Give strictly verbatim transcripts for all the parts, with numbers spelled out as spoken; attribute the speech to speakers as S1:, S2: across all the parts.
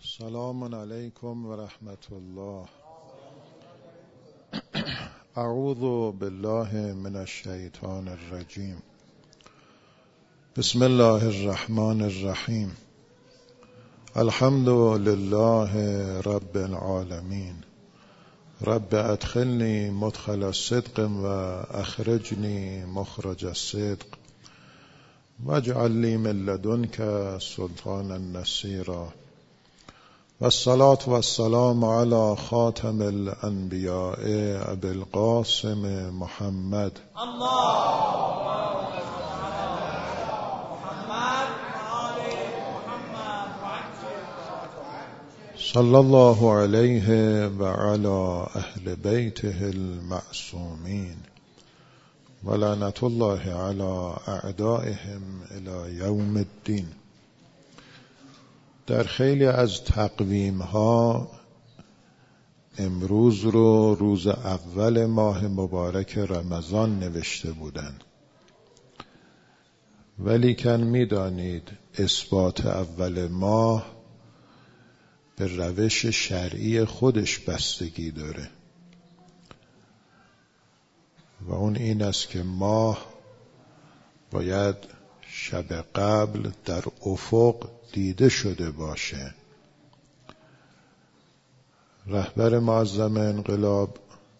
S1: سلام علیکم و رحمت الله. اعوذ بالله من الشیطان الرجیم. بسم الله الرحمن الرحیم. الحمد لله رب العالمین. رب ادخلنی مدخل صدق و اخرجنی مخرج الصدق واجعل لی من لدنک سلطانا نصیرا. والصلاة والسلام على خاتم الانبیاء ابی القاسم محمد صلی الله علیه و علی اهل بیته المعصومین و لعنت الله علی اعدائهم الی یوم الدین. در خیلی از تقویم ها امروز رو روز اول ماه مبارک رمضان نوشته بودند، ولی کن می دانید اثبات اول ماه به روش شرعی خودش بستگی داره و اون این است که ماه باید شب قبل در افق دیده شده باشه. رهبر معظم انقلاب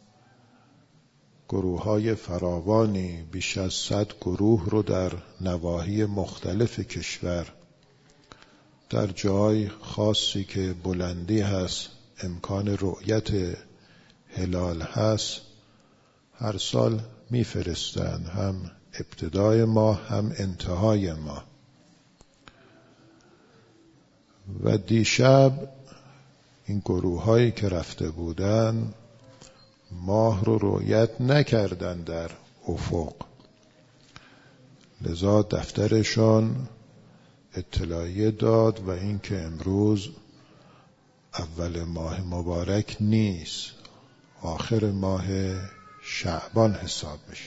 S1: گروه‌های فراوانی بیش از صد گروه رو در نواحی مختلف کشور در جای خاصی که بلندی هست، امکان رؤیت هلال هست، هر سال میفرستند، هم ابتدای ماه هم انتهای ماه. و دیشب این گروه هایی که رفته بودن ماه رو رؤیت نکردن در افق، لذا دفترشان اطلاعیه داد و این که امروز اول ماه مبارک نیست، آخر ماه شعبان حساب میشه.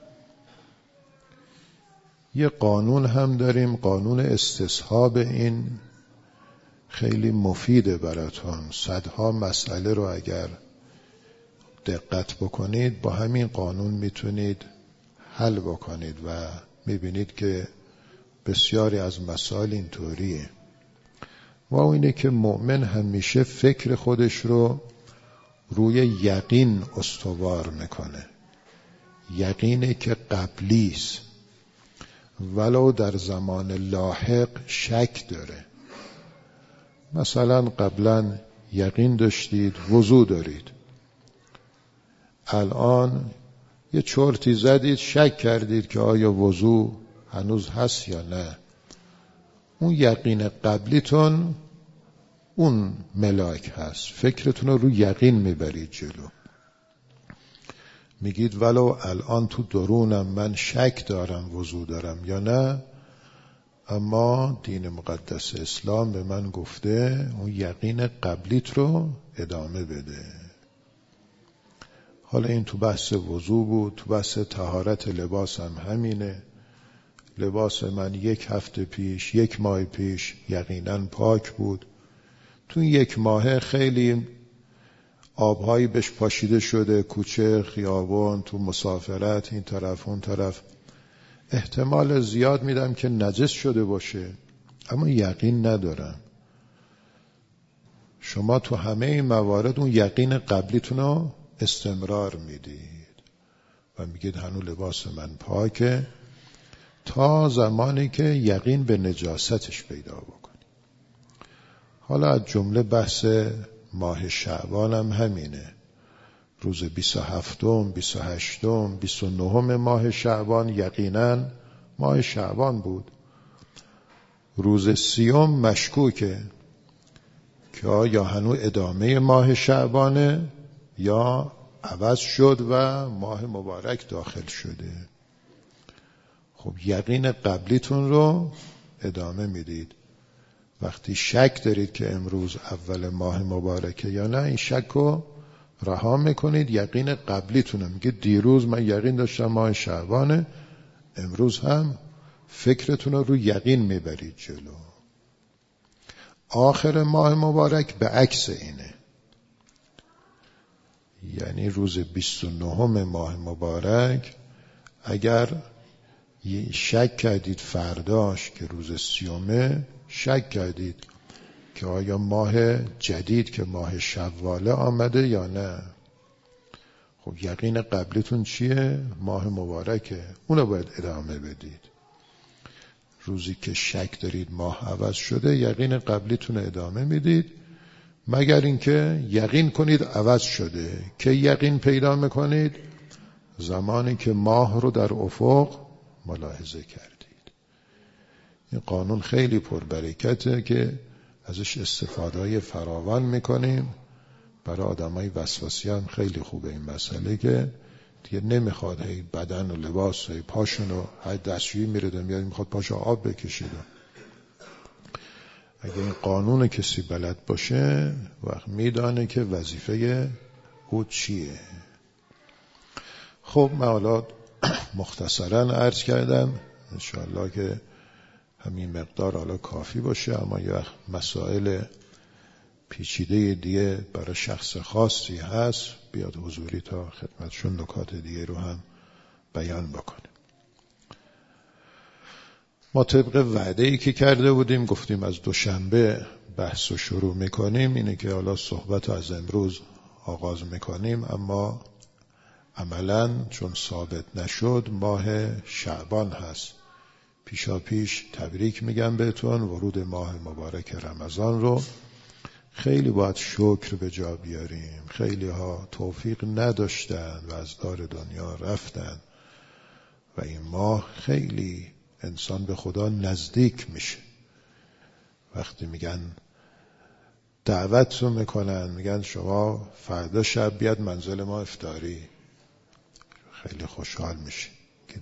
S1: یه قانون هم داریم، قانون استصحاب. این خیلی مفیده براتون. صدها مسئله رو اگر دقت بکنید با همین قانون میتونید حل بکنید و میبینید که بسیاری از مسائل اینطوریه. و اینه که مؤمن همیشه فکر خودش رو روی یقین استوار میکنه، یقینه که قبلیست، ولو در زمان لاحق شک داره. مثلا قبلا یقین داشتید وضو دارید، الان یه چرتی زدید شک کردید که آیا وضو هنوز هست یا نه. اون یقین قبلیتون اون ملاک هست، فکرتون رو روی یقین میبرید جلو. میگید ولو الان تو درونم من شک دارم وضو دارم یا نه، اما دین مقدس اسلام به من گفته اون یقین قبلیت رو ادامه بده. حالا این تو بحث وضو بود، تو بحث طهارت لباس هم همینه. لباس من یک هفته پیش، یک ماه پیش یقینا پاک بود، تو یک ماه خیلی آبهایی بهش پاشیده شده، کوچه، خیابان، تو مسافرت، این طرف اون طرف، احتمال زیاد میدم که نجس شده باشه، اما یقین ندارم. شما تو همه این موارد اون یقین قبلیتون رو استمرار میدید و میگید هنوز لباس من پاکه، تا زمانی که یقین به نجاستش پیدا بکنی. حالا از جمله بحث ماه شعبان هم همینه. روز بیست و هفتم، بیست و هشتم، بیست و نهم ماه شعبان یقینا ماه شعبان بود. روز سیوم مشکوکه که آیا هنوز ادامه ماه شعبانه یا عوض شد و ماه مبارک داخل شده. خب یقین قبلیتون رو ادامه میدید. وقتی شک دارید که امروز اول ماه مبارکه یا نه، این شک رو رها میکنید، یقین قبلیتونه. میگه دیروز من یقین داشتم ماه شعبانه، امروز هم فکرتون رو یقین میبرید جلو. آخر ماه مبارک به عکس اینه، یعنی روز بیست و نهم ماه مبارک اگر شک کردید فرداش که روز سیومه، شک کردید که آیا ماه جدید که ماه شواله آمده یا نه، خب یقین قبلیتون چیه؟ ماه مبارکه، اونو باید ادامه بدید. روزی که شک دارید ماه عوض شده، یقین قبلیتون ادامه میدید، مگر اینکه یقین کنید عوض شده. که یقین پیدا میکنید زمانی که ماه رو در افق ملاحظه کردید. این قانون خیلی پربرکته که ازش استفاده فراوان میکنیم. برای آدمای وسواسی هم خیلی خوبه این مسئله که دیگه نمیخواد هی بدن و لباس و پاشون و هی دستشویی میره میاد میخواد پاشو آب بکشید. اگه این قانون کسی بلد باشه وقت میدانه که وظیفه او چیه. خب من حالا مختصرا عرض کردم، انشاءالله که همین مقدار حالا کافی باشه، اما یه وقت مسائل پیچیده دیگه برای شخص خاصی هست بیاد حضوری تا خدمتشون نکات دیگه رو هم بیان بکنیم. ما طبق وعده‌ای که کرده بودیم گفتیم از دوشنبه بحث رو شروع میکنیم، اینه که حالا صحبت رو از امروز آغاز میکنیم، اما عملاً چون ثابت نشد ماه شعبان هست. پیشا پیش تبریک میگم بهتون ورود ماه مبارک رمضان رو. خیلی باید شکر به جا بیاریم. خیلی ها توفیق نداشتن و از دار دنیا رفتن و این ماه خیلی انسان به خدا نزدیک میشه. وقتی میگن دعوت رو میکنن، میگن شما فردا شب بیاد منزل ما افطاری، خیلی خوشحال میشه که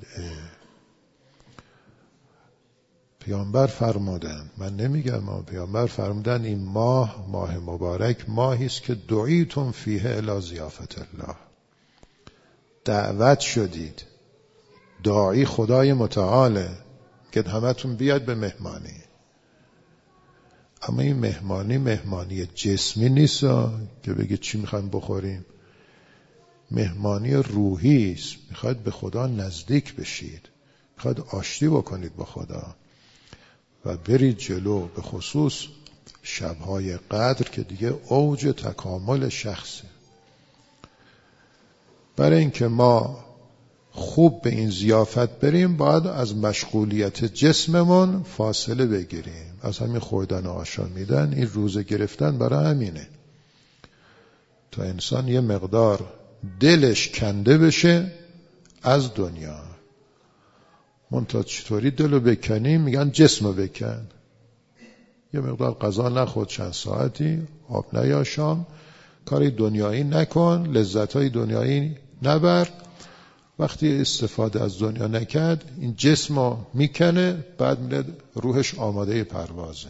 S1: پیامبر فرمودن، من نمیگم، ما پیامبر فرمودن این ماه ماه مبارک ماهی است که دعیتم فیه الی ضیافت الله، دعوت شدید. داعی خدای متعاله که همتون بیاد به مهمانی. اما این مهمانی مهمانی جسمی نیست که بگید چی میخوایم بخوریم، مهمانی روحی است. میخواید به خدا نزدیک بشید، میخواید آشتی بکنید با خدا و برید جلو. به خصوص شبهای قدر که دیگه اوج تکامل شخصه. برای اینکه ما خوب به این ضیافت بریم باید از مشغولیت جسممون فاصله بگیریم. از همین خوردن و آشامیدن، این روزه گرفتن برای همینه تا انسان یه مقدار دلش کنده بشه از دنیا. منتها چطوری دلو بکنیم؟ میگن جسمو بکن. یه مقدار غذا نخور چند ساعتی، آب نیاشام، کاری دنیایی نکن، لذتهای دنیایی نبر. وقتی استفاده از دنیا نکرد این جسمو میکنه، بعد میاد روحش آماده پروازه.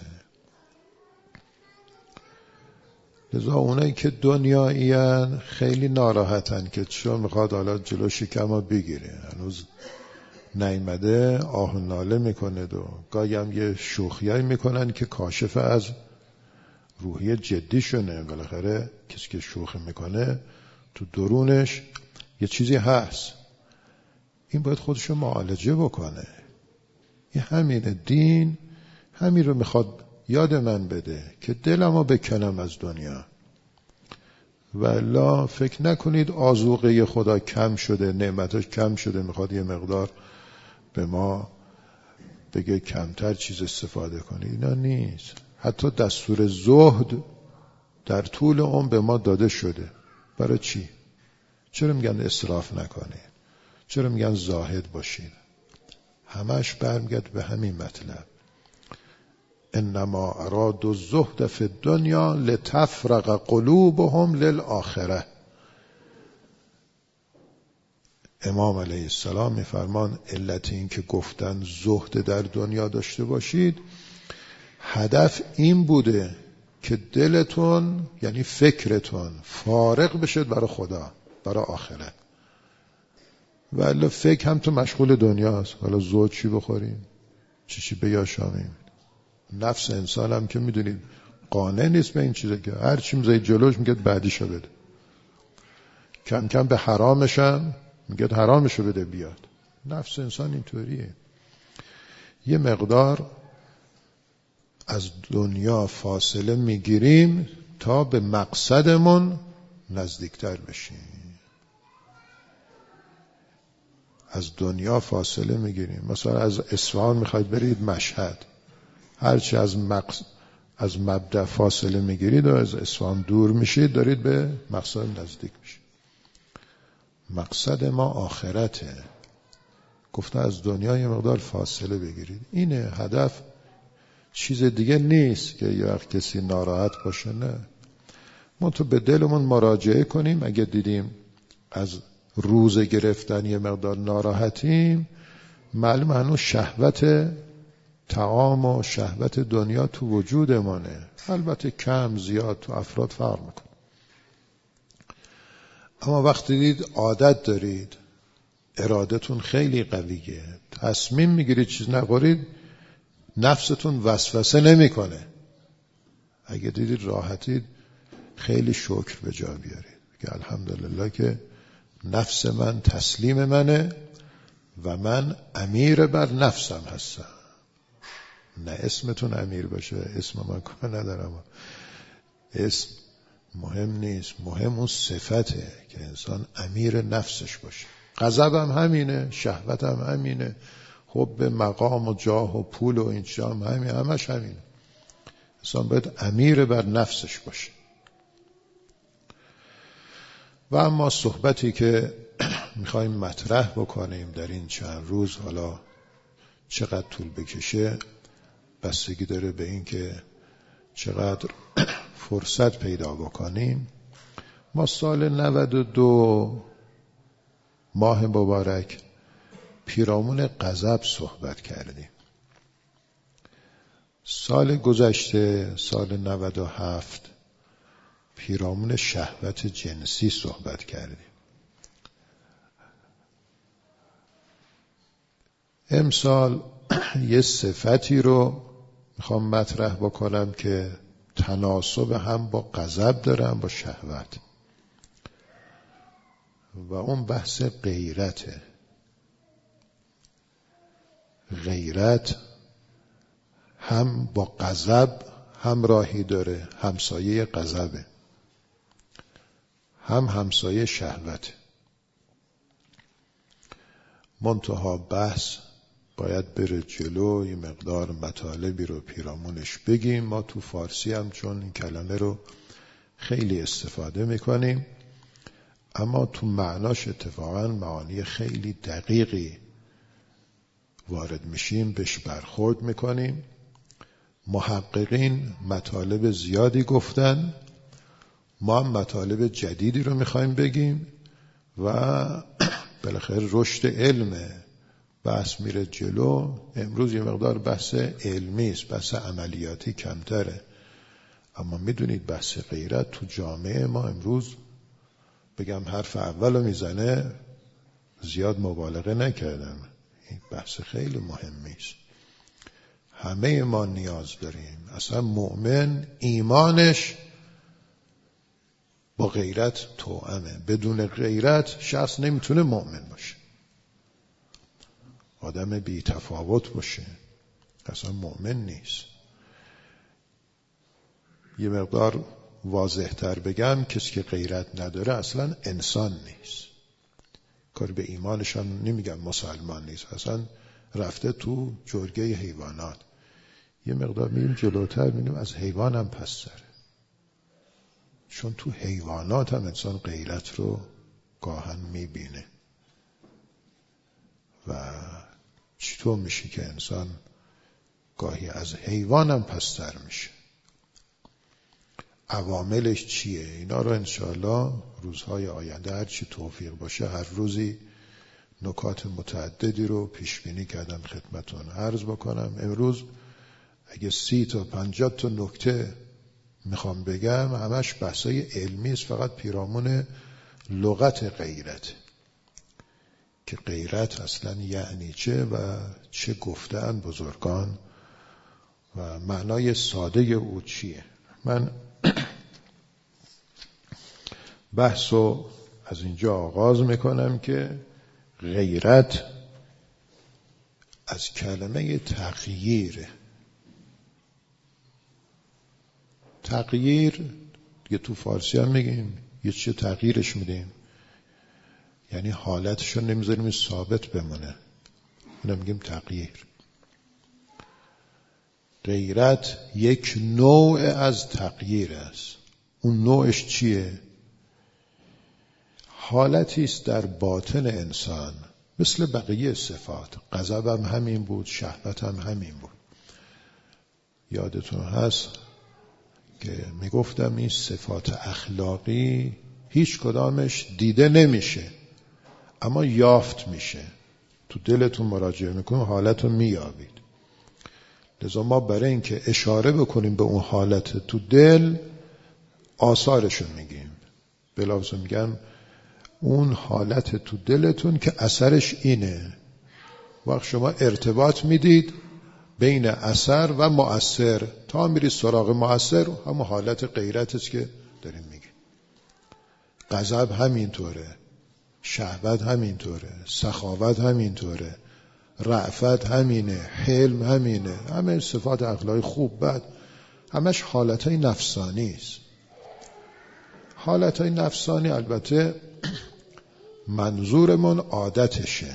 S1: لذا اونایی که دنیاییان خیلی ناراحتن که چون میخواد حالا جلو شکمو بگیره، هنوز نیامده، آه و ناله میکنه و گاهی هم یه شوخیایی میکنن که کاشف از روحی جدی شونه. بالاخره کسی که شوخی میکنه تو درونش یه چیزی هست، این باید خودشو معالجه بکنه. این همینه، دین همین رو میخواد یاد من بده که دلمو بکنم از دنیا. والا فکر نکنید آذوقه خدا کم شده، نعمتش کم شده، میخواد یه مقدار به ما بگه کمتر چیز استفاده کنید. اینا نیست. حتی دستور زهد در طول عمر به ما داده شده. برای چی؟ چرا میگن اسراف نکنید؟ چرا میگن زاهد باشید؟ همش برمیگرده به همین مطلب. انما اراد الزهد فی الدنیا لتفرق قلوبهم للآخره. امام علیه السلام میفرمان علت این که گفتن زهد در دنیا داشته باشید، هدف این بوده که دلتون یعنی فکرتون فارغ بشد برای خدا، برای آخرت. ولی فکر هم تو مشغول دنیاست. حالا زهد چی بخوریم، چی چی بیاشامیم. نفس انسان هم که میدونید قانع نیست به این چیزه که هر چی میذاری جلوش میگه بعدیشو بده. کم کم به حرامشم میگه حرامشو بده بیاد. نفس انسان اینطوریه. یه مقدار از دنیا فاصله میگیریم تا به مقصدمون نزدیکتر بشیم. از دنیا فاصله میگیریم. مثلا از اصفهان میخواید برید مشهد، هرچی از مقصد از مبدأ فاصله میگیرید و از اصفهان دور میشید دارید به مقصد نزدیک میشید. مقصد ما آخرته. گفته از دنیا یه مقدار فاصله بگیرید. اینه هدف، چیز دیگه نیست که یه وقت کسی ناراحت باشه. نه، ما تو به دلمون مراجعه کنیم. اگه دیدیم از روزه گرفتن یه مقدار ناراحتیم، معلوم هنوز شهوت طعام و شهوت دنیا تو وجودمونه. البته کم زیاد تو افراد فرق میکنه. اما وقتی دید عادت دارید، ارادتون خیلی قویه، تصمیم میگیرید چیز نخورید، نفستون وسوسه نمیکنه. اگه دیدید راحتید، خیلی شکر به جا بیارید که الحمدلله که نفس من تسلیم منه و من امیر بر نفسم هستم. نه اسمتون امیر باشه، اسم من کار ندارم، اسم مهم نیست، مهم اون صفته که انسان امیر نفسش باشه. غضبم همینه، شهوتم همینه، حب مقام و جاه و پول و این چیزا هم همینه، همش همینه. انسان باید امیر بر نفسش باشه. و اما صحبتی که میخوایم مطرح بکنیم در این چند روز، حالا چقدر طول بکشه بستگی داره به این که چقدر فرصت پیدا بکنیم. ما سال نود و دو ماه مبارک پیرامون غضب صحبت کردیم. سال گذشته سال نود و هفت پیرامون شهوت جنسی صحبت کردیم. امسال یه صفتی رو میخوام مطرح بکنم که تناسب هم با غضب داره هم با شهوت، و اون بحث غیرته. غیرت هم با غضب همراهی داره، همسایه غضبه، هم همسایه شهوته. منتها بحث باید بره جلو، یه مقدار مطالبی رو پیرامونش بگیم. ما تو فارسی هم چون این کلمه رو خیلی استفاده میکنیم، اما تو معناش اتفاقا معانی خیلی دقیقی وارد میشیم، بهش برخورد میکنیم. محققین مطالب زیادی گفتن، ما هم مطالب جدیدی رو میخوایم بگیم و بالاخره رشد علمه، بحث میره جلو. امروز یه مقدار بحث علمی است، بحث عملیاتی کمتره، اما میدونید بحث غیرت تو جامعه ما امروز، بگم حرف اول رو میزنه، زیاد مبالغه نکردم، این بحث خیلی مهمی است. همه ما نیاز داریم. اصلا مؤمن ایمانش با غیرت توأمه. بدون غیرت شخص نمیتونه مؤمن باشه، آدم بی تفاوت باشه، اصلا مؤمن نیست. یه مقدار واضح تر بگم، کسی که غیرت نداره اصلا انسان نیست. کار به ایمانش هم نمیگم مسلمان نیست، اصلا رفته تو جرگه حیوانات. یه مقدار میریم جلوتر میبینیم از حیوان هم پس داره، چون تو حیوانات هم انسان غیرت رو گاهن میبینه. و چطور میشه که انسان گاهی از حیوان هم پستر میشه؟ عواملش چیه؟ اینا رو انشاءالله روزهای آینده هر چی توفیق باشه هر روزی نکات متعددی رو پیش بینی کردم خدمتون عرض بکنم. امروز اگه سی تا پنجاه تا نکته میخوام بگم، همش بحثای علمی است، فقط پیرامون لغت غیرت، که غیرت اصلا یعنی چه و چه گفتن بزرگان و معنای ساده او چیه. من بحثو از اینجا آغاز میکنم که غیرت از کلمه تغییره. تغییر یه تو فارسی هم میگیم یه چیز تغییرش میدیم، یعنی حالتش رو نمیذاریم ثابت بمونه، اینو میگیم تغییر. غیرت یک نوع از تغییر است. اون نوعش چیه؟ حالتی است در باطن انسان مثل بقیه صفات. غضب هم همین بود، شهوت هم همین بود. یادتون هست که میگفتم این صفات اخلاقی هیچ کدامش دیده نمیشه اما یافت میشه. تو دلتون مراجعه میکنید حالتون مییابید. لذا ما برای اینکه اشاره بکنیم به اون حالت تو دل آثارشو میگیم. بلافظ میگم اون حالت تو دلتون که اثرش اینه. وقت شما ارتباط میدید بین اثر و مؤثر تا میری سراغ مؤثر، همون حالت غیرت است که داریم میگیم. غضب همینطوره، شهوت همینطوره، سخاوت همینطوره، رأفت همینه، حلم همینه. همه صفات اخلاقی خوب بد همش حالتهای نفسانی است. حالتهای نفسانی البته منظورمون عادتشه.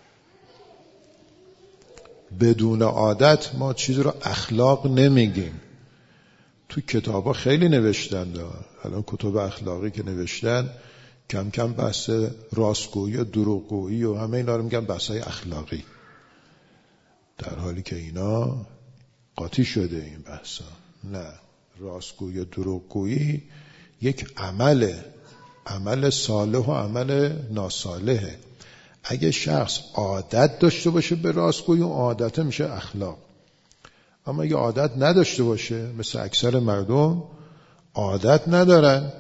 S1: بدون عادت ما چیز رو اخلاق نمیگیم. تو کتابا خیلی نوشتن دار. الان کتب اخلاقی که نوشتن کم کم بحث راستگویی و دروغگویی و همه اینا رو میگن بحثای اخلاقی، در حالی که اینا قاطی شده این بحثا. نه، راستگویی و دروغگویی یک عمله، عمل صالح و عمل ناصالحه. اگه شخص عادت داشته باشه به راستگویی، اون عادت میشه اخلاق. اما اگه عادت نداشته باشه، مثل اکثر مردم عادت ندارن،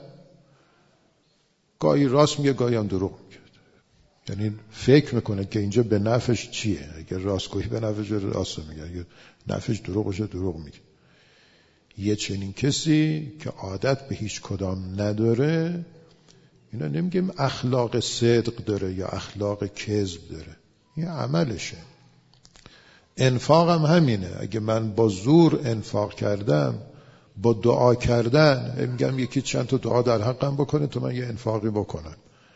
S1: گاهی راست میگه گاهی هم دروغ میگه، یعنی فکر میکنه که اینجا به نفعش چیه. اگه راستگویی به نفعش راست میگه، اگه نفعش دروغشه دروغ میگه. یه چنین کسی که عادت به هیچ کدام نداره، اینا نمیگیم اخلاق صدق داره یا اخلاق کذب داره، این عملشه. انفاق هم همینه. اگه من با زور انفاق کردم، با دعا کردن، میگم یکی چند تا دعا در حقم بکنه تو من یه انفاقی بکنم،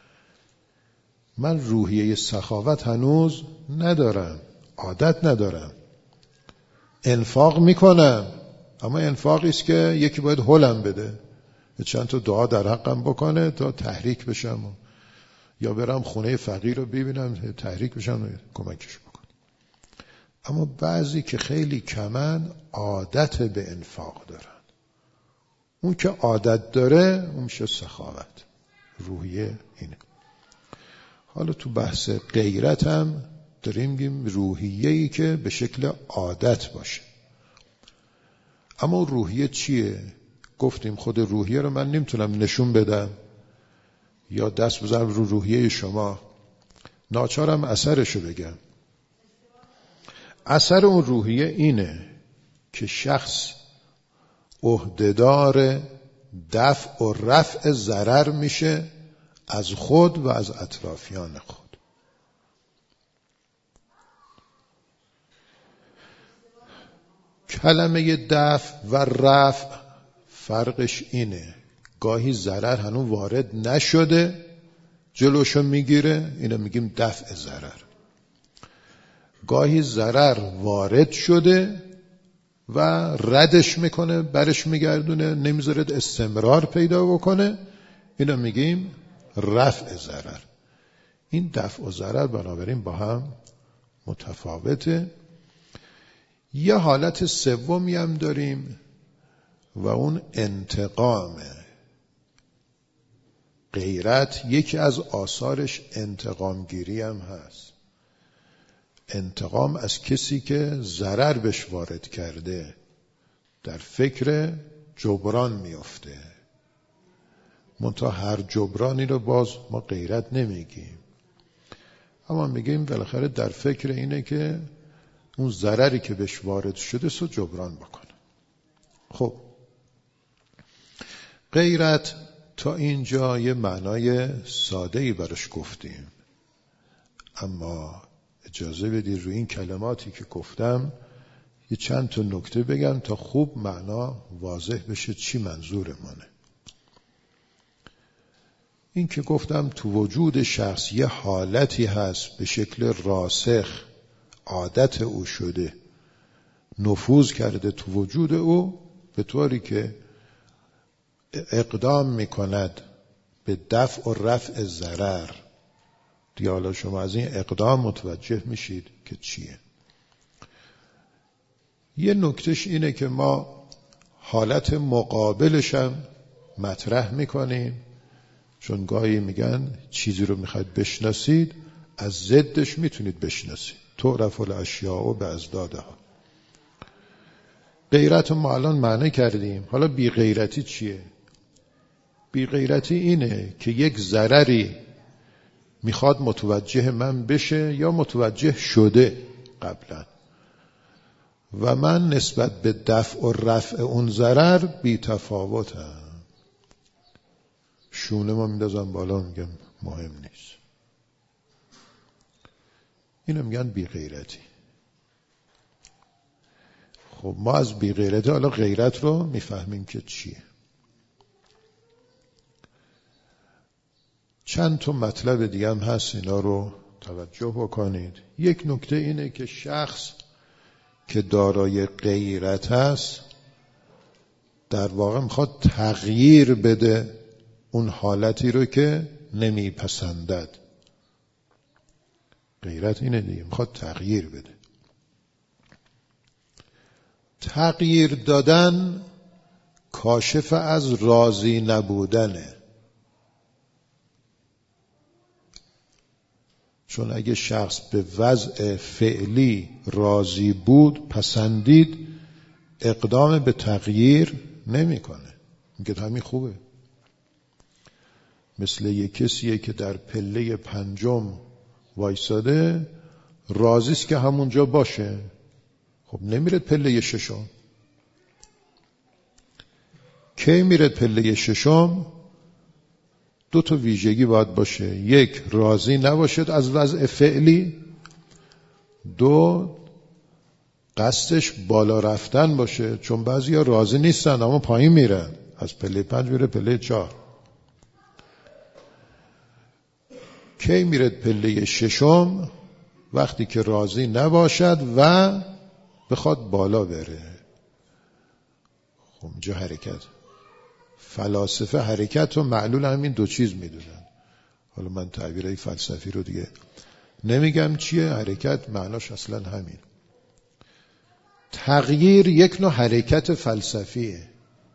S1: من روحیه سخاوت هنوز ندارم، عادت ندارم. انفاق میکنم اما انفاقی است که یکی باید هلم بده، چند تا دعا در حقم بکنه تا تحریک بشم، و یا برم خونه فقیر رو ببینم تحریک بشم و کمکش بکنم. اما بعضی که خیلی کمن عادت به انفاق دارن. اون که عادت داره اون میشه سخاوت. روحیه اینه. حالا تو بحث غیرت هم داریم میگیم روحیه‌ای که به شکل عادت باشه. اما روحیه چیه؟ گفتیم خود روحیه رو من نمیتونم نشون بدم یا دست بزنم رو روحیه شما، ناچارم اثرشو بگم. اثر اون روحیه اینه که شخص عهدهدار دفع و رفع ضرر میشه از خود و از اطرافیان خود. کلمه دفع و رفع فرقش اینه، گاهی ضرر هنوز وارد نشده جلوشو میگیره، اینو میگیم دفع ضرر. گاهی ضرر وارد شده و ردش میکنه، برش میگردونه، نمیذاره استمرار پیدا بکنه، اینو میگیم رفع ضرر. این دفع و ضرر بنابراین با هم متفاوته. یه حالت سومی هم داریم و اون انتقامه. غیرت یکی از آثارش انتقام گیری هم هست. انتقام از کسی که ضرر بهش وارد کرده در فکر جبران میفته. منتها هر جبرانی رو باز ما غیرت نمیگیم، اما میگیم بالاخره در فکر اینه که اون ضرری که بهش وارد شده سو جبران بکنه. خب غیرت تا اینجا یه معنای ساده‌ای براش گفتیم، اما اجازه بدید روی این کلماتی که گفتم یه چند تا نکته بگم تا خوب معنا واضح بشه چی منظورمونه. این که گفتم تو وجود شخص یه حالتی هست به شکل راسخ عادت او شده، نفوذ کرده تو وجود او به طوری که اقدام میکند به دفع و رفع ضرر. دیگه حالا شما از این اقدام متوجه میشید که چیه. یه نکتهش اینه که ما حالت مقابلش هم مطرح میکنیم، چون گاهی میگن چیزی رو میخواید بشناسید از ضدش میتونید بشناسید. تعرف الاشیاء بازدادها. غیرت رو ما الان معنی کردیم. حالا بی غیرتی چیه؟ بی غیرتی اینه که یک ضرری میخواد متوجه من بشه یا متوجه شده قبلا و من نسبت به دفع و رفع اون ضرر بی تفاوتم. شونه ما میندازم بالا میگم مهم نیست. اینو میگن بی غیرتی. خب ما از بی غیرتی حالا غیرت رو میفهمیم که چیه. چند تا مطلب دیگه هم هست، اینا رو توجه بکنید. یک نکته اینه که شخص که دارای غیرت هست در واقع میخواد تغییر بده اون حالتی رو که نمیپسندد. غیرت اینه دیگه، میخواد تغییر بده. تغییر دادن کاشف از راضی نبودنه. چون اگه شخص به وضع فعلی راضی بود، پسندید، اقدام به تغییر نمیکنه. میگه همین خوبه. مثل یک کسیه که در پله پنجم وایساده، راضی است که همونجا باشه، خب نمیره پله ششم. کی میره پله ششم؟ دو تا ویژگی باید باشه. یک، راضی نباشد از وضع فعلی. دو، قصدش بالا رفتن باشه، چون بعضیا راضی نیستن اما پایین میرن، از پله پنج میره پله چهار. کی میره پله ششم؟ وقتی که راضی نباشد و بخواد بالا بره. خب اینجا حرکت. فلاسفه حرکت رو معلول همین دو چیز میدونن. حالا من تعبیرهای فلسفی رو دیگه نمیگم چیه. حرکت معناش اصلا همین. تغییر یک نوع حرکت فلسفیه.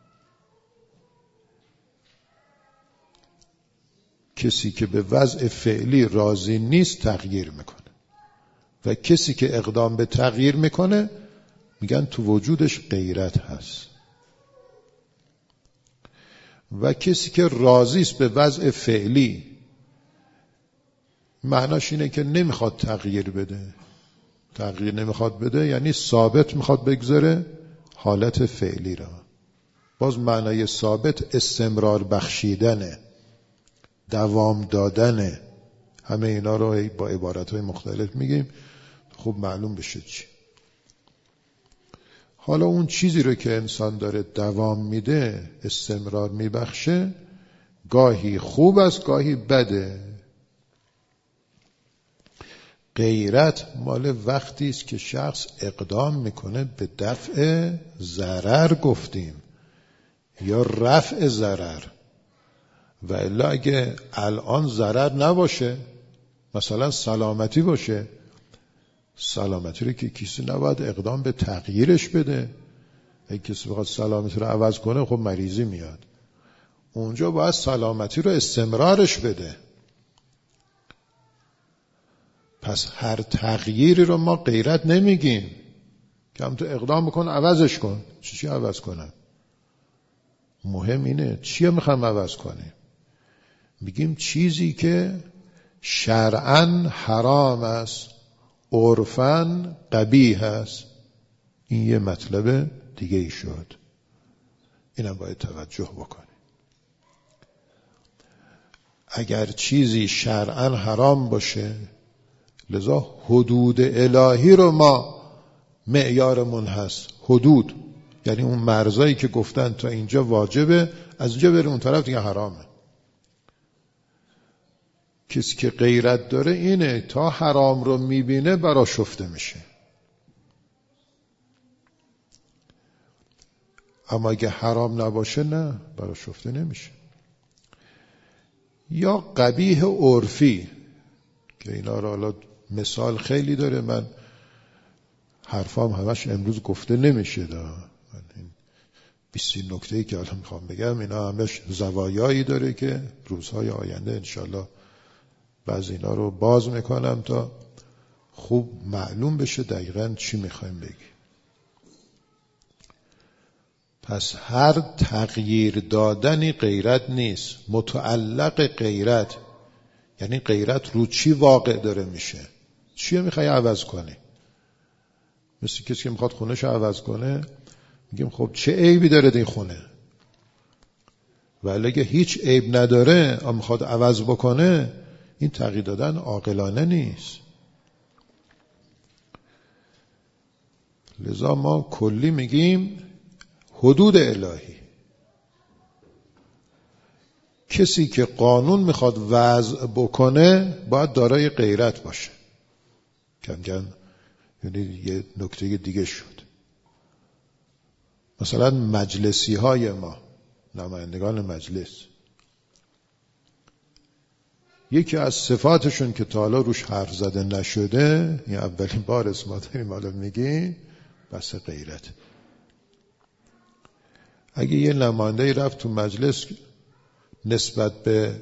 S1: کسی که به وضع فعلی راضی نیست تغییر میکنه و کسی که اقدام به تغییر میکنه میگن تو وجودش غیرت هست. و کسی که راضی است به وضع فعلی، معناش اینه که نمیخواد تغییر بده. تغییر نمیخواد بده یعنی ثابت میخواد بگذاره حالت فعلی را. باز معنای ثابت استمرار بخشیدنه، دوام دادنه. همه اینا رو با عبارتهای مختلف میگیم خوب معلوم بشه چی. حالا اون چیزی رو که انسان داره دوام میده، استمرار میبخشه، گاهی خوب است گاهی بده. غیرت مال وقتی است که شخص اقدام میکنه به دفع ضرر گفتیم یا رفع ضرر. و الا اگه الان ضرر نباشه، مثلا سلامتی باشه، سلامتی رو که کسی نباید اقدام به تغییرش بده. اگه کسی بخواد سلامتی رو عوض کنه خب مریضی میاد. اونجا باید سلامتی رو استمرارش بده. پس هر تغییری رو ما غیرت نمیگیم که هم تو اقدام بکن عوضش کن. چی چی عوض کنم؟ مهم اینه چیه میخوام عوض کنیم. میگیم چیزی که شرعاً حرام است، عرفاً قبیح است. این یه مطلب دیگه ای شد. اینم باید توجه بکنیم. اگر چیزی شرعاً حرام باشه، لذا حدود الهی رو ما معیارمون هست. حدود یعنی اون مرزایی که گفتن تا اینجا واجبه، از اینجا بره اون طرف دیگه حرامه. کسی که غیرت داره اینه تا حرام رو میبینه برآشفته میشه. اما اگه حرام نباشه نه، برآشفته نمیشه. یا قبیح عرفی که اینا رو حالا مثال خیلی داره، من حرفام همش امروز گفته نمیشه دا. من این بیست نکته‌ای که حالا میخوام بگم اینا همش زوایایی داره که روزهای آینده انشالله بعضی اینا رو باز میکنم تا خوب معلوم بشه دقیقاً چی میخوایم بگیم. پس هر تغییر دادنی غیرت نیست. متعلق غیرت یعنی غیرت رو چی واقع داره میشه، چی میخوای عوض کنی. مثل کسی که میخواد خونه‌ش عوض کنه، میگیم خب چه عیبی داره این خونه، ولی اگه هیچ عیب نداره اما میخواد عوض بکنه، این تغییر دادن عاقلانه نیست. لذا ما کلی میگیم حدود الهی. کسی که قانون میخواد وضع بکنه باید دارای غیرت باشه. کم کم یعنی یه نکته دیگه شد. مثلا مجلسی های ما، نمایندگان مجلس، یکی از صفاتشون که تا حالا روش حرف زده نشده، این اولین بار اسم داریم حالا میگی، بس غیرت. اگه یه نماینده رفت تو مجلس نسبت به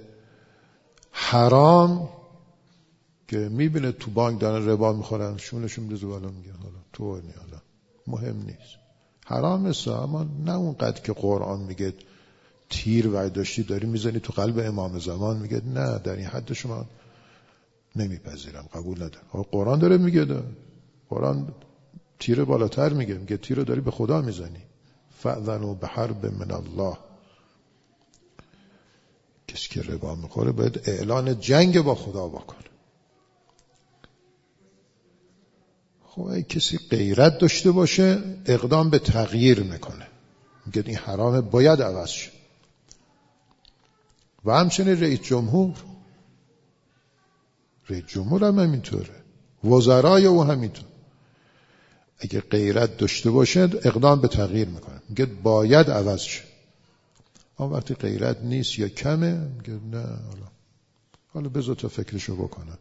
S1: حرام که میبینه تو بانک دارن ربا میخورن، شونشون میره بالا، میگه حالا تو نی، حالا مهم نیست، حرام است، اما نه اونقدر که قرآن میگه تیر ورداشتی داری میزنی تو قلب امام زمان، میگه نه در این حد شما نمیپذیرم، قبول ندارم. قرآن داره میگه ده. قرآن تیر بالاتر میگه، میگه تیر داری به خدا میزنی. فأذنوا بحرب من الله. کسی که ربا میخوره باید اعلان جنگ با خدا بکنه. خب اگه کسی غیرت داشته باشه اقدام به تغییر میکنه، میگه این حرامه، باید عوض شه. و همچنین رئیس جمهور رئیس جمهور هم همینطوره، وزرای او همینطور. اگه غیرت داشته باشه اقدام به تغییر میکنه، میگه باید عوض شه. اما وقتی غیرت نیست یا کمه، میگه نه حالا حالا بذار تا فکرشو بکنم.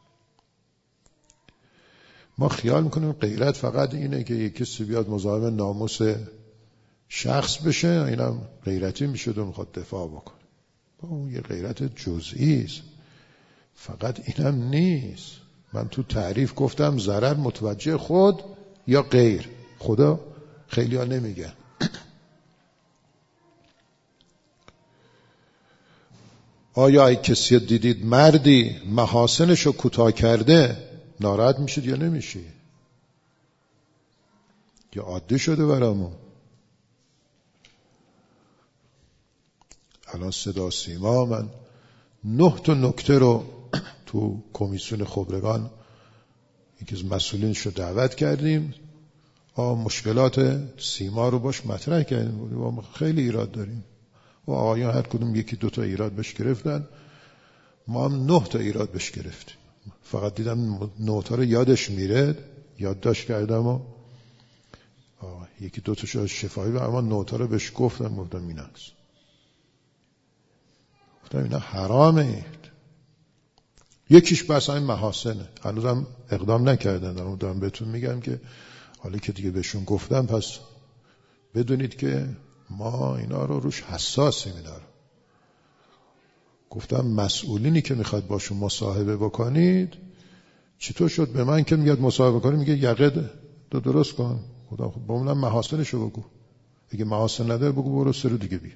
S1: ما خیال میکنیم غیرت فقط اینه که یک کسی بیاد مزاحم ناموس شخص بشه، اینم غیرتی میشه و میخواد دفاع بکنه. با اون یه غیرت جزئی است. فقط اینم نیست. من تو تعریف گفتم ضرر متوجه خود یا غیر. خدا خیلی ها نمیگن. آیا ای کسی دیدید مردی محاسنشو کوتاه کرده ناراحت میشید یا نمیشید؟ یا عادی شده برامون؟ الان صدا سیما من نه تا نکته رو تو کمیسیون خبرگان یکی از مسئولینشو دعوت کردیم، آ مشکلات سیما رو باش مطرح کردیم، ما خیلی ایراد داریم و آقایان هر کدوم یکی دو تا ایراد بهش گرفتن، ما هم نه تا ایراد بهش گرفتیم. فقط دیدم نه تا رو یادش میره، یادداشت کردم و یکی دو تاشو شفاهی و اما نه تا رو بهش گفتم، گفتم این است، گفتم اینا حرامه. یکیش بس این محاسنه، هنوزم اقدام نکردن، دارم دارم بهتون میگم که حالا که دیگه بهشون گفتم پس بدونید که ما اینا رو روش حساسیم. اینا رو گفتم مسئولینی که میخواد باشون مصاحبه بکنید، چطور شد به من که میاد مصاحبه کنی میگه یقه دو درست کن؟ خدا خب با اونم محاسنشو بگو، اگه محاسن نداره بگو برو سر دیگه بیا.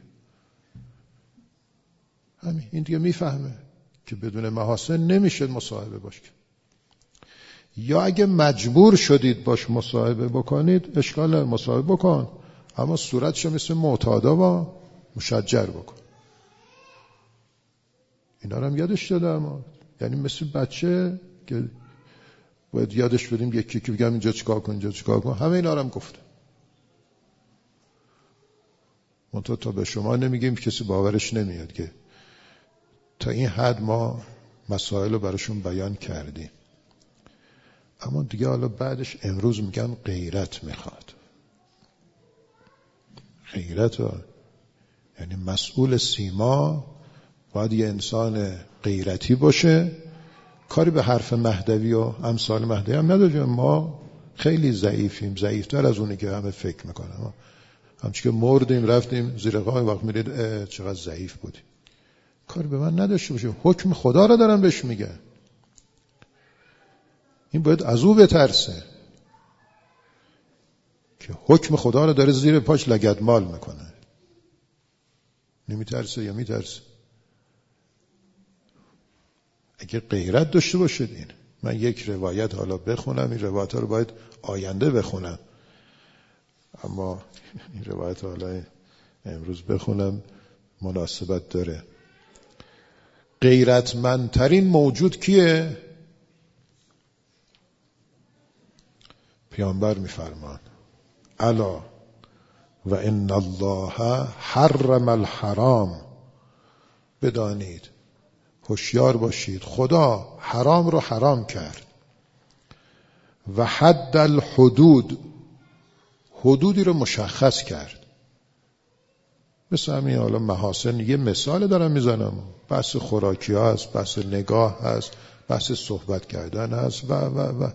S1: همین، این دیگه میفهمه که بدون محاسن نمیشه مصاحبه باش. یا اگه مجبور شدید باش مصاحبه بکنید اشکال نداره، مصاحبه بکن، اما صورتشو مثل معتادا با مشجر بکن. اینا رو هم یادش دادم. یعنی مثل بچه که باید یادش بدیم یکی که بگم اینجا چیکار کن اینجا چیکار کن، همه اینا رو هم گفتم. منتها تا به شما نمیگیم کسی باورش نمیاد که تا این حد ما مسائل رو براشون بیان کردیم. اما دیگه حالا بعدش امروز میگن غیرت میخواد. غیرت ها. یعنی مسئول سیما باید یه انسان غیرتی باشه. کاری به حرف مهدوی و امثال مهدوی هم نداره. ما خیلی ضعیفیم، ضعیفتر از اونی که همه فکر میکنم. همچون که مردیم رفتیم زیر قای، وقت میدید چقدر ضعیف بودیم. کاری به من نداشته باشه. حکم خدا رو دارم بهش میگن. این باید از او بترسه که حکم خدا رو داره زیر پاش لگدمال میکنه. نمیترسه یا میترسه؟ اگه غیرت داشته باشید. این من یک روایت حالا بخونم، این روایت ها رو باید آینده بخونم، اما این روایت حالا امروز بخونم مناسبت داره. غیرتمندترین موجود کیه؟ پیامبر میفرمان الا و ان الله حرم الحرام. بدانید، هوشیار باشید، خدا حرام رو حرام کرد. و حد الحدود، حدودی رو مشخص کرد. مثل همین حالا محاسن، یه مثال دارم میزنم. بحث خوراکی هست، بحث نگاه هست، بحث صحبت کردن هست و و و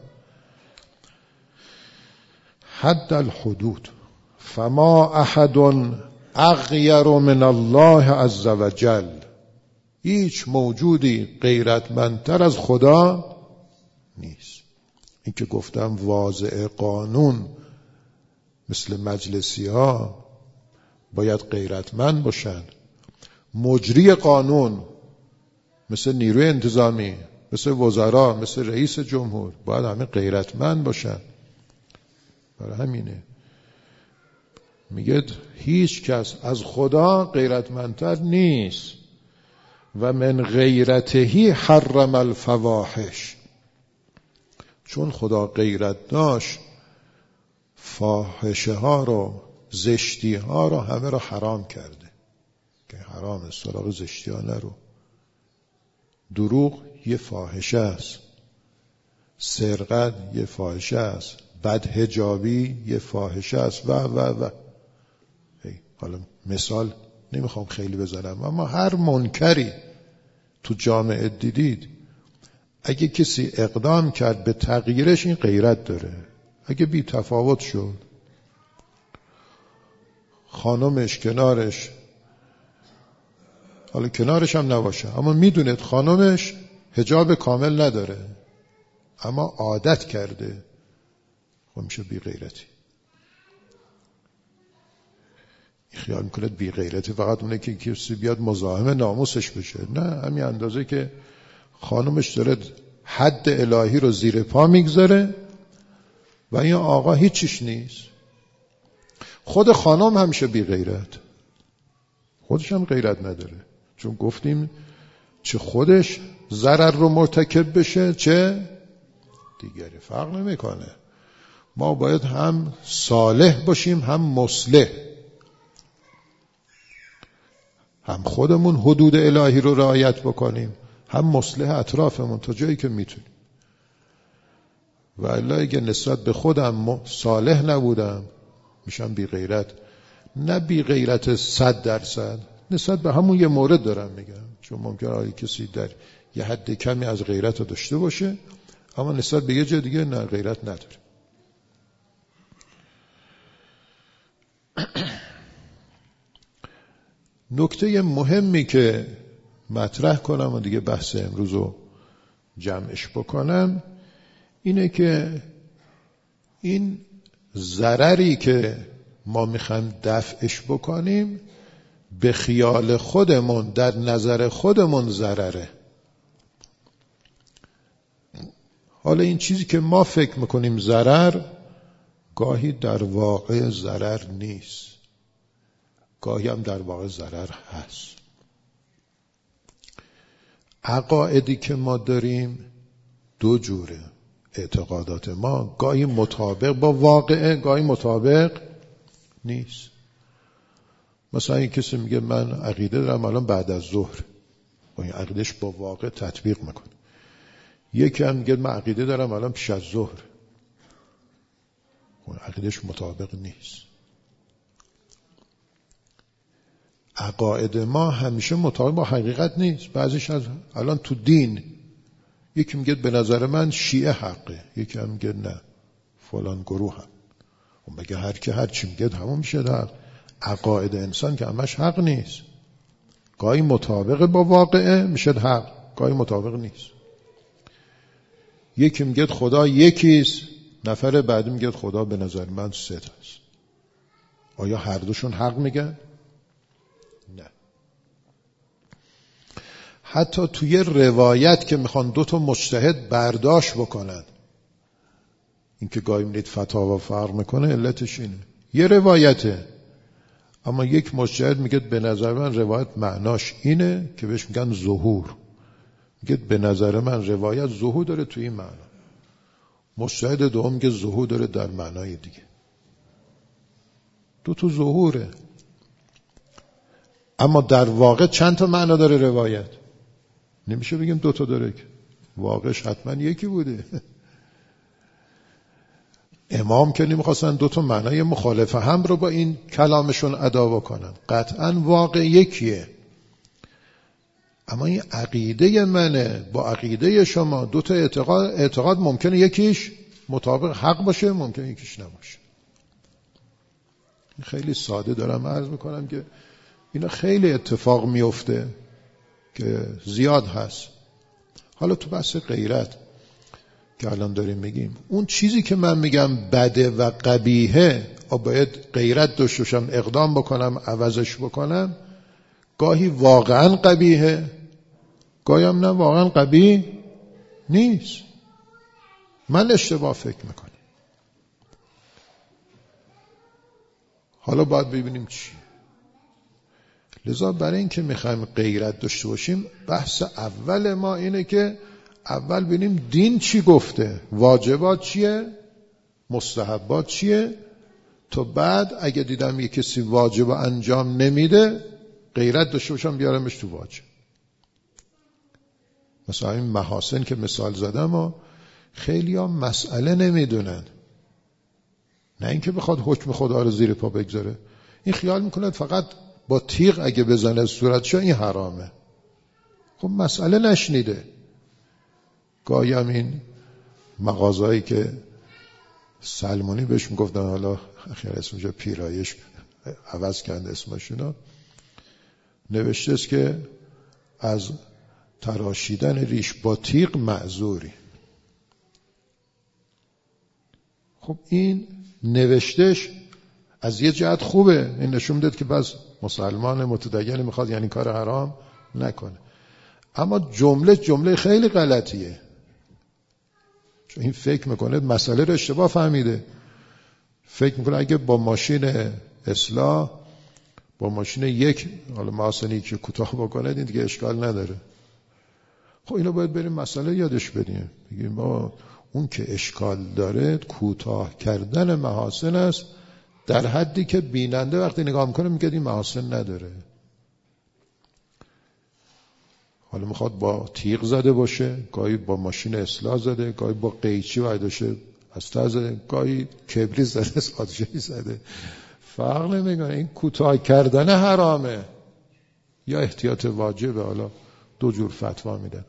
S1: حد الحدود. فما احد اغیر من الله عز وجل. هیچ موجودی غیرتمندتر از خدا نیست. این که گفتم واضع قانون مثل مجلسی ها باید غیرتمند باشن. مجری قانون مثل نیروی انتظامی، مثل وزرا، مثل رئیس جمهور باید همه غیرتمند باشن. برای همینه میگه هیچ کس از خدا غیرتمندتر نیست. و من غیرتهی حرم الفواحش. چون خدا غیرت داشت، فاحشه ها رو، زشتی ها رو همه رو حرام کرده که حرام سراغ زشتی ها نرو. دروغ یه فاحشه است، سرقت یه فاحشه است، بدحجابی یه فاحشه است و و و حالا مثال نمیخوام خیلی بزنم، اما هر منکری تو جامعه دیدید، اگه کسی اقدام کرد به تغییرش، این غیرت داره. اگه بی تفاوت شد، خانمش کنارش، حالا کنارش هم نباشه، اما میدونید خانمش حجاب کامل نداره، اما عادت کرده، خب میشه بی غیرتی. خیال میکنه بی غیرتی فقط اونه که کسی بیاد مزاحم ناموسش بشه. نه، همین اندازه که خانمش داره حد الهی رو زیر پا میگذاره و این آقا هیچیش نیست. خود خانم همیشه بی غیرت، خودش هم غیرت نداره، چون گفتیم چه خودش ضرر رو مرتکب بشه چه دیگری، فرق نمیکنه. ما باید هم صالح باشیم هم مصلح، هم خودمون حدود الهی رو رعایت بکنیم، هم مصلح اطرافمون تا جایی که میتونیم. و الا اگه نسبت به خودم صالح نبودم میشم بی غیرت. نه بی غیرت صد درصد، نسبت به همون یه مورد دارم میگم، چون ممکنه کسی در یه حد کمی از غیرت رو داشته باشه اما نسبت به یه جای دیگه نه، غیرت نداره. نکته مهمی که مطرح کنم و دیگه بحث امروز رو جمعش بکنم اینه که این ضرری که ما میخوایم دفعش بکنیم به خیال خودمون، در نظر خودمون ضرره. حالا این چیزی که ما فکر میکنیم ضرر، گاهی در واقع ضرر نیست، گاهی هم در واقع ضرر هست. عقایدی که ما داریم دو جوره. اعتقادات ما گاهی مطابق با واقعه، گاهی مطابق نیست. مثلا این کسی میگه من عقیده دارم الان بعد از ظهر، و این عقیدش با واقع تطبیق میکنه. یکی هم میگه من عقیده دارم الان پیش از ظهر، اون عقیدش مطابق نیست. عقاید ما همیشه مطابق با حقیقت نیست. بعضیش از الان تو دین یکی میگه به نظر من شیعه حقه، یکی هم میگه نه فلان گروه هم. اون بگه هر که هر چی میگه همون میشه حق. عقاید انسان که همش حق نیست. گاهی مطابق با واقعه میشه حق، گاهی مطابق نیست. یکی میگه خدا یکیست، نفر بعدی میگه خدا به نظر من سه تاست. آیا هر دوشون حق میگن؟ نه. حتی توی روایت که میخوان دو تا مجتهد برداشت بکنن، این که گاهی میدید فتاوا فرق میکنه، علتش اینه یه روایته، اما یک مجتهد میگه به نظر من روایت معناش اینه که بهش میگن ظهور، میگه به نظر من روایت ظهور داره توی این معنا. مجتهد دوم میگه ظهور داره در معنای دیگه. دو تا ظهوره، اما در واقع چند تا معنا داره روایت؟ نمیشه بگیم دو تا داره، که واقعش حتما یکی بوده. امام که نمیخواستن دو تا معنای مخالف هم رو با این کلامشون ادا بکنن، قطعا واقع یکیه. اما این عقیده منه با عقیده شما، دو تا اعتقاد اعتقاد ممکنه یکیش مطابق حق باشه، ممکنه یکیش نباشه. خیلی ساده دارم عرض میکنم که اینا خیلی اتفاق میفته که زیاد هست. حالا تو بحث غیرت که الان داریم میگیم، اون چیزی که من میگم بده و قبیحه و باید غیرت داشته باشم اقدام بکنم عوضش بکنم، گاهی واقعا قبیحه، گاهی هم نه واقعا قبیح نیست. من اشتباه فکر میکنم. حالا باید ببینیم چی. لذا برای این که میخوایم غیرت داشته باشیم، بحث اول ما اینه که اول ببینیم دین چی گفته، واجبات چیه، مستحبات چیه، تا بعد اگه دیدم یه کسی واجب انجام نمیده غیرت داشته باشم بیارمش تو واجب. مثلا این محاسن که مثال زدم و خیلی ها مسئله نمیدونن، نه اینکه بخواد حکم خدا رو زیر پا بگذاره، این خیال میکنه فقط با تیغ اگه بزنه صورتشو این حرامه. خب مسئله نشنیده. گاهی هم این مغازهایی که سلمونی بهش میگفتن، حالا اخیرا اسمش پیرایش عوض کرده اسمشونو، نوشته است که از تراشیدن ریش با تیغ معذوری. خب این نوشتش از یه جهت خوبه، این نشون میده که بس مسلمان متدین میخواد یعنی کار حرام نکنه، اما جمله جمله خیلی غلطیه، چون این فکر میکنه مسئله رو اشتباه فهمیده. فکر میکنه اگه با ماشین اصلاح با ماشین یک حالا محاسنی که کوتاه بکنه این دیگه اشکال نداره. خب اینو باید بریم مسئله یادش بدیم، بگیم با اون که اشکال داره کوتاه کردن محاسن است، در حدی که بیننده وقتی نگاه میکنه میگه این محاسن نداره. حالا میخواد با تیغ زده باشه، گاهی با ماشین اصلاح زده، گاهی با قیچی وایداشه از تا زده، گاهی کبریت زده ساتشی زده، فرق نمیکنه. این کوتاه کردن حرامه یا احتیاط واجبه. حالا دو جور فتوا میدن.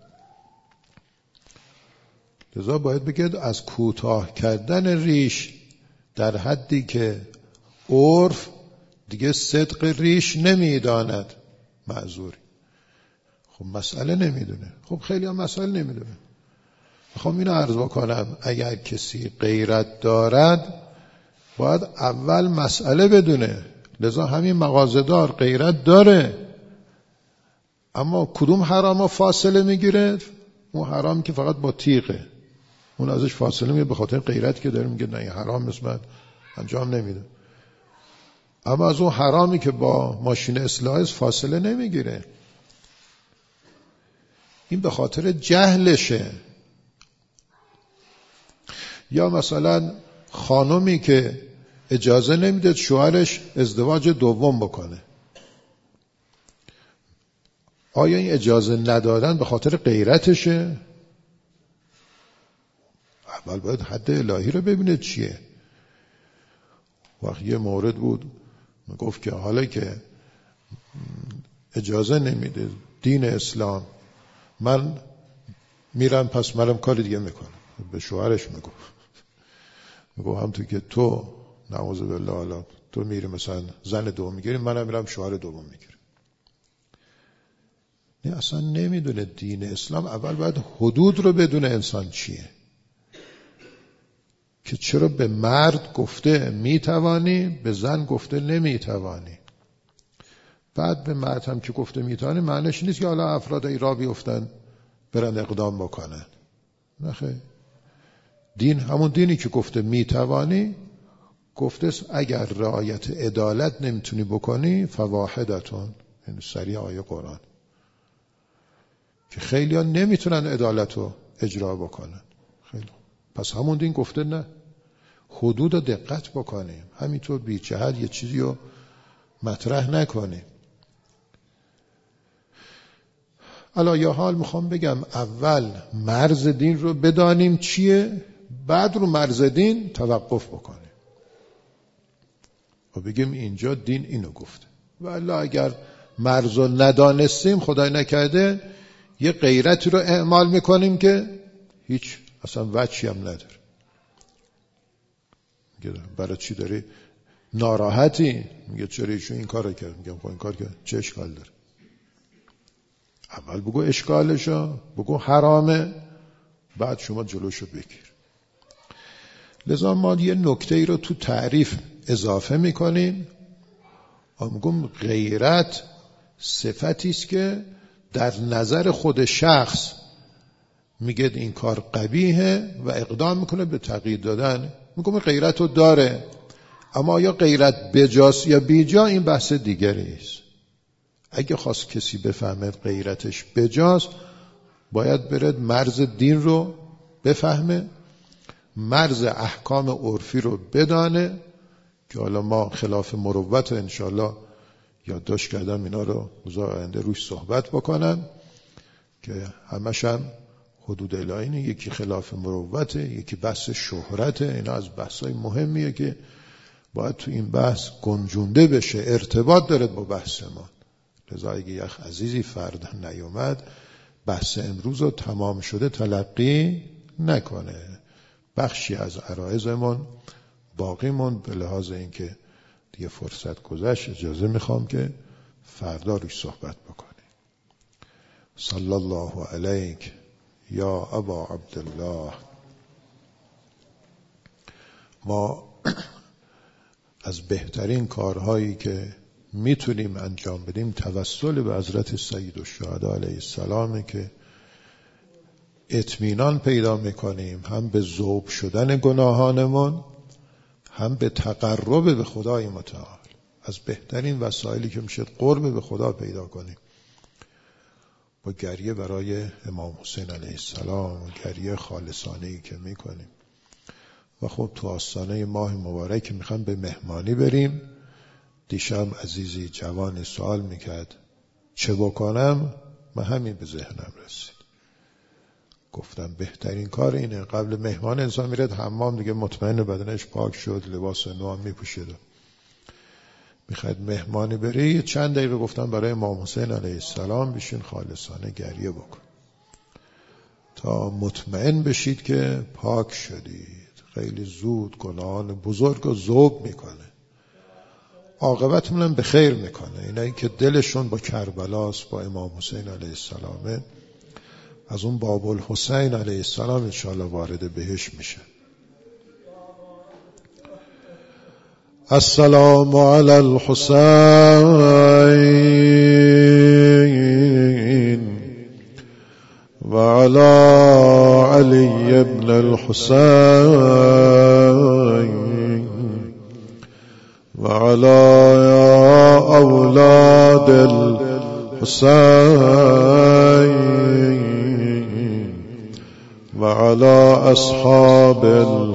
S1: لذا باید بگید از کوتاه کردن ریش در حدی که عرف دیگه صدق ریش نمیداند معذوری. خب مسئله نمیدونه. خب خیلی هم مسئله نمیدونه. میخوام اینو عرض بکنم، اگر کسی غیرت دارد باید اول مسئله بدونه. لذا همین مغازه‌دار غیرت داره، اما کدوم حرام فاصله میگیره؟ اون حرام که فقط با تیغه، اون ازش فاصله میگیره به خاطر غیرت که داره، میگه نه این حرام مثل من انجام نمیده. اما از اون حرامی که با ماشین اصلاح فاصله نمیگیره. این به خاطر جهلشه. یا مثلا خانمی که اجازه نمیده شوهرش ازدواج دوم بکنه، آیا این اجازه ندادن به خاطر غیرتشه؟ اول باید حد الهی رو ببینه چیه. وقتی یه مورد بود میگفت که حالا که اجازه نمیده دین اسلام، من میرم پس منم کار دیگه میکنم. به شوهرش میگفت میگفت همونطور که تو نعوذ بالله حالا تو میری مثلا زن دوم میگیری، منم میرم شوهر دوم میگیرم. نه اصلا نمیدونه دین اسلام. اول باید حدود رو بدونه انسان چیه، که چرا به مرد گفته میتوانی به زن گفته نمیتوانی. بعد به مرد هم که گفته میتوانی معنیش نیست که حالا افراد ای را بیفتن برن اقدام بکنن. نه خیر، دین همون دینی که گفته میتوانی، گفته اگر رعایت عدالت نمیتونی بکنی فواحدتون، یعنی سریع آیه قرآن که خیلی ها نمیتونن عدالت رو اجرا بکنن. خیلی پس همون دین گفته نه، حدود رو دقت بکنیم، همینطور بی جهت یه چیزی رو مطرح نکنیم. علا یا حال میخوام بگم اول مرز دین رو بدانیم چیه، بعد رو مرز دین توقف بکنیم و بگیم اینجا دین اینو گفته. ولی اگر مرز رو ندانستیم خدای نکرده یه غیرتی رو اعمال میکنیم که هیچ اصلا وجهی هم نداره. میگه برای چی داری ناراحتی؟ میگه چرا ایشون این کار رو کرد؟ میگم خب این کار کرد چه اشکال داره؟ اول بگو اشکالشو، بگو حرامه، بعد شما جلوشو بگیر. لذا ما یه نکته ای رو تو تعریف اضافه میکنیم، میگم غیرت صفتی است که در نظر خود شخص میگه این کار قبیحه و اقدام میکنه به تغییر دادن. میگم غیرت رو داره، اما یا غیرت بجاست یا بیجا این بحث دیگری است. اگه خواست کسی بفهمه غیرتش بجاست باید برد مرز دین رو بفهمه، مرز احکام عرفی رو بدانه که حالا ما خلاف مروت انشالله یادداشت کردم اینا رو روزای آینده روش صحبت بکنم که همش هم حدود الهی، یکی خلاف مروته، یکی بحث شهرته. اینا از بحثای مهمیه که باید تو این بحث گنجونده بشه، ارتباط داره با بحث ما. لذا اگه یک عزیزی فردا نیومد بحث امروز رو تمام شده تلقی نکنه، بخشی از عرایضمون باقی موند. به لحاظ اینکه دیگه فرصت گذشت اجازه میخوام که فردا روش صحبت بکنیم. صلی الله علیک یا ابا عبدالله. ما از بهترین کارهایی که میتونیم انجام بدیم توسل به حضرت سید الشهدا علیه السلام که اطمینان پیدا میکنیم هم به ذوب شدن گناهانمون هم به تقرب به خدای متعال. از بهترین وسایلی که میشه قرب به خدا پیدا کنیم با گریه برای امام حسین علیه السلام و گریه خالصانه‌ای که میکنیم. و خب تو آستانه ماه مبارک که میخوام به مهمانی بریم، دیشب عزیزی جوان سوال میکرد چه بکنم؟ من همین به ذهنم رسید، گفتم بهترین کار اینه قبل مهمان انسان میرد حمام دیگه مطمئن بدنش پاک شد، لباس نو هم میپوشید، میخواد مهمانی بری چند دقیقه گفتم برای امام حسین علیه السلام بشین خالصانه گریه بکن تا مطمئن بشید که پاک شدید. خیلی زود گناهان بزرگ رو ذوب میکنه، عاقبتمون هم به خیر میکنه. اینایی که دلشون با کربلاست، با امام حسین علیه السلام، از اون باب الحسین علیه السلام انشاءالله وارد بهش میشه. السلام علی الحسین و علی علی ابن الحسین و علی اولاد الحسین على أصحاب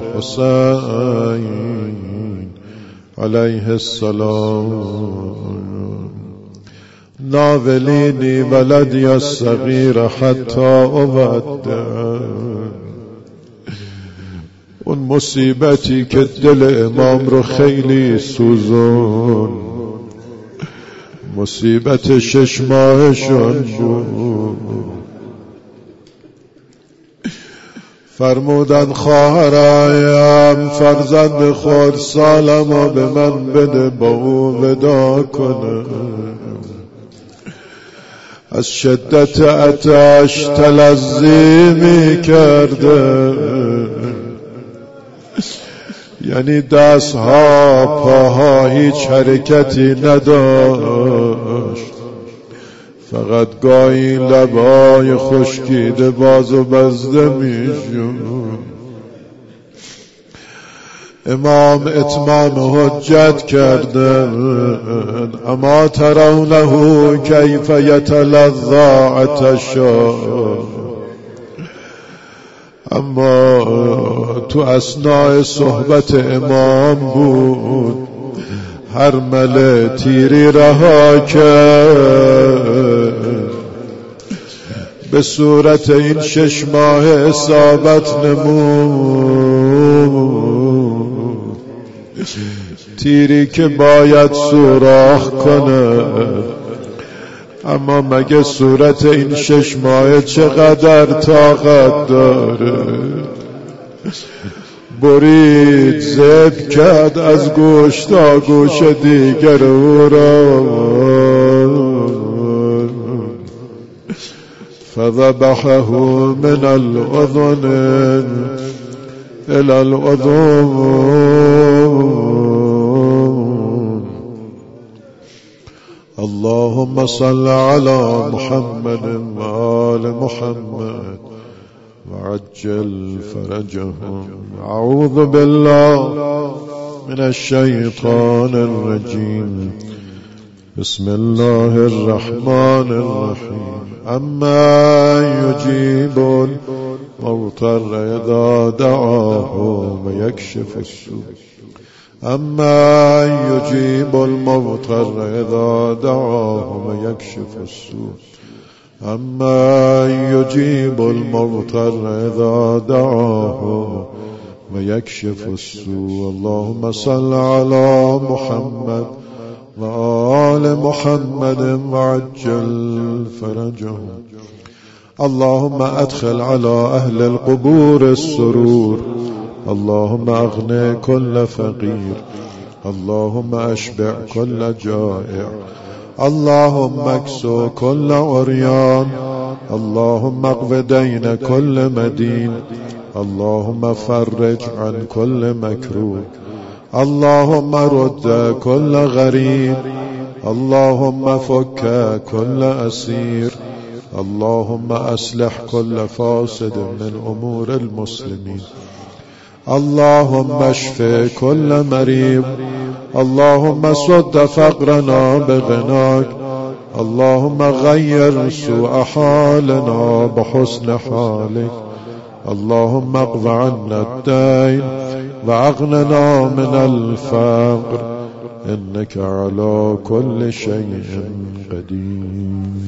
S1: الحسين عليه السلام ناوليني ولدي الصغير حتى أودع. اون مصیبتی که دل امام رو خیلی سوزون، مصیبت شش ماهشون بود. فرمودن خواهرایم فرزند خود سالمو به من بده با او ودا کنه. از شدت آتش تلظی می کرده، یعنی دستها پاها هیچ حرکتی نداشت، فقط گاهی لبای خشکیده باز و بسته می شد. امام اتمام حجت کردن اما ترونه کیف یتلظی عطشا. اما تو اثناء صحبت امام بود، هر مله تیری رها کرد، به صورت این شش ماه اصابت نمود. تیری که باید سوراخ کنه، اما مگه صورت این شش ماه چقدر طاقت داره؟ برید زد کرد از گوش تا گوش دیگر او را، فذبحه من الاذن الى الاذن. اللهم صل على محمد وآل محمد وعجل فرجهم. أعوذ بالله من الشيطان الرجيم. بسم الله الرحمن الرحيم. أما يجيب المضطر إذا دعاه ويكشف السوء. أما يجيب المضطر إذا دعاه ويكشف السوء. أما يجيب المضطر إذا دعاه ويكشف السوء. اللهم صل على محمد وآل محمد وعجل فرجهم. اللهم أدخل على أهل القبور السرور. اللهم أغني كل فقير. اللهم أشبع كل جائع. اللهم اكسو كل عريان. اللهم اقض دين كل مدين. اللهم فرج عن كل مكروه. اللهم رد كل غريب. اللهم فك كل أسير. اللهم أصلح كل فاسد من أمور المسلمين. اللهم اشف كل مريض. اللهم سد فقرنا بغناك. اللهم غير سوء حالنا بحسن حالك. اللهم اقض عنا الدين واغننا من الفقر، إنك على كل شيء قدير.